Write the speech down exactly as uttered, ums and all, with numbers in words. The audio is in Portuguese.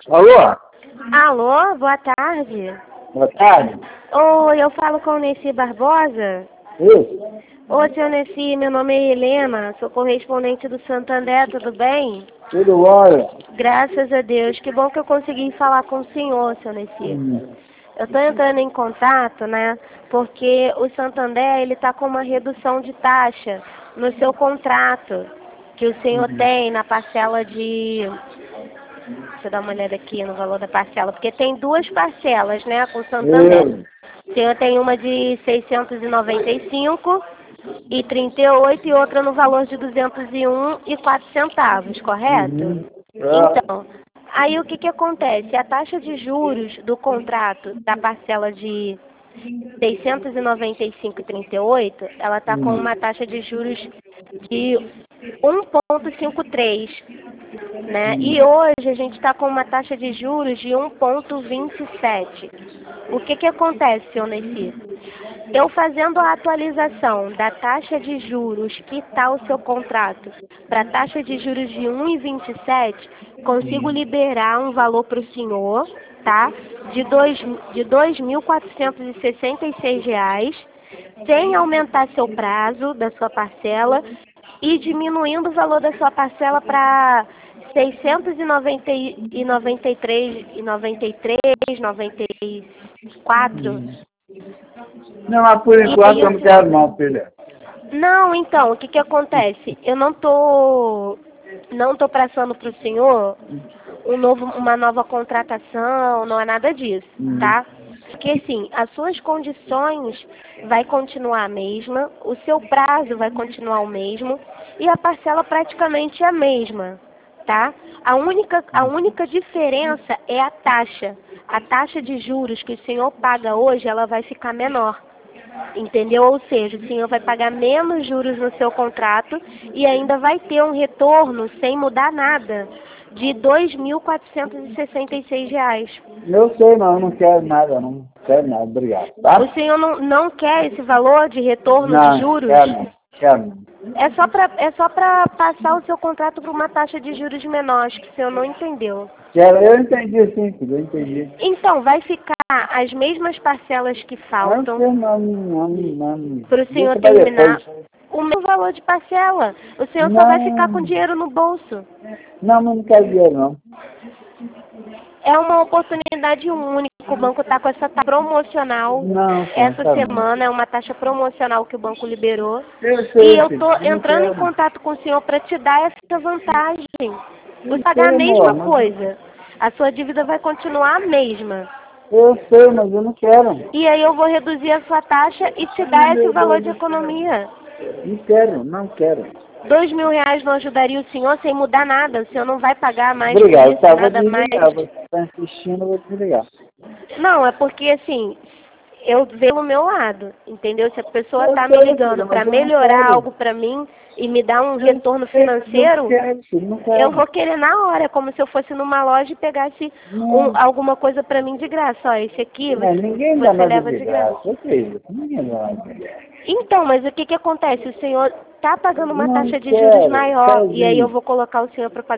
Alô? Alô, boa tarde. Boa tarde. Oi, eu falo com o Nessi Barbosa. Isso? Ô, seu Nessi, meu nome é Helena, sou correspondente do Santander, tudo bem? Tudo bom? Graças a Deus, que bom que eu consegui falar com o senhor, seu Nessi. Hum. Eu estou entrando em contato, né, porque o Santander, ele está com uma redução de taxa no seu contrato, que o senhor Hum. tem na parcela de... Deixa eu dar uma olhada aqui no valor da parcela, porque tem duas parcelas, né, com o Santander. Hum. O senhor tem uma de seiscentos e noventa e cinco e trinta e oito e outra no valor de duzentos e um e quatro centavos, correto? Uhum. Ah. Então, aí o que que acontece? A taxa de juros do contrato da parcela de seiscentos e noventa e cinco e trinta e oito, ela está com Hum. uma taxa de juros de um vírgula cinquenta e três, né? E hoje a gente está com uma taxa de juros de um vírgula vinte e sete. O que que acontece, senhor Nessi? Eu fazendo a atualização da taxa de juros que está o seu contrato para a taxa de juros de um vírgula vinte e sete, consigo liberar um valor para o senhor, tá? De dois, de dois mil quatrocentos e sessenta e seis reais, sem aumentar seu prazo da sua parcela e diminuindo o valor da sua parcela para seiscentos e noventa e noventa e três e noventa e três, noventa e quatro. Não, mas por E enquanto aí, eu não quero não, filha. não, então, o que que acontece? Eu não tô, não tô passando para o senhor um novo, uma nova contratação, não é nada disso, Hum. tá? Porque assim, as suas condições vai continuar a mesma, o seu prazo vai continuar o mesmo e a parcela praticamente é a mesma, tá? A única, a única diferença é a taxa. A taxa de juros que o senhor paga hoje, ela vai ficar menor. Entendeu? Ou seja, o senhor vai pagar menos juros no seu contrato e ainda vai ter um retorno, sem mudar nada, de dois mil quatrocentos e sessenta e seis reais. Eu sei, não, eu não quero nada, não quero nada, obrigado. Tá? O senhor não, não quer esse valor de retorno de Não, juros? quero não, quero não. É só para é só para passar o seu contrato para uma taxa de juros menor, acho que o senhor não entendeu. Quero, eu entendi sim, filho, eu entendi. Então, vai ficar as mesmas parcelas que Não faltam sei, não, não, não, não. para o senhor Deixa pra terminar depois. o mesmo valor de parcela. O senhor só vai ficar com Não, dinheiro no bolso. não, mas não quero dinheiro não. É uma oportunidade única. O banco está com essa taxa promocional. Não, filho, não Essa quero não. semana é uma taxa promocional que o banco liberou. Eu E sei, eu filho, estou eu não entrando em quero. contato com o senhor para te dar essa vantagem. Eu Você pagar a sei, mesma amor, mas coisa. A sua dívida vai continuar a mesma. eu sei, mas eu não quero. E aí eu vou reduzir a sua taxa e te dar esse valor de economia. Não quero, não quero. Dois mil reais não ajudaria o senhor sem mudar nada. O senhor não vai pagar mais por Obrigado, isso, tá, vou nada mais. desligar. Você tá insistindo, eu vou desligar. Não, é porque assim, eu vejo o meu lado, entendeu? Se a pessoa Eu tá me sei, ligando filha, para mas eu não melhorar quero. algo para mim e me dar um Eu retorno sei, mas eu não financeiro, quero, filho, não eu quero. vou querer na hora, como se eu fosse numa loja e pegasse um, Não, alguma coisa para mim de graça. Ó, esse aqui não, você, ninguém dá você nada leva de de graça. graça. Eu sei, ninguém dá nada de graça. Então, mas o que que acontece? O senhor tá pagando uma Não taxa de juros quero, maior quero e aí eu vir. vou colocar o senhor para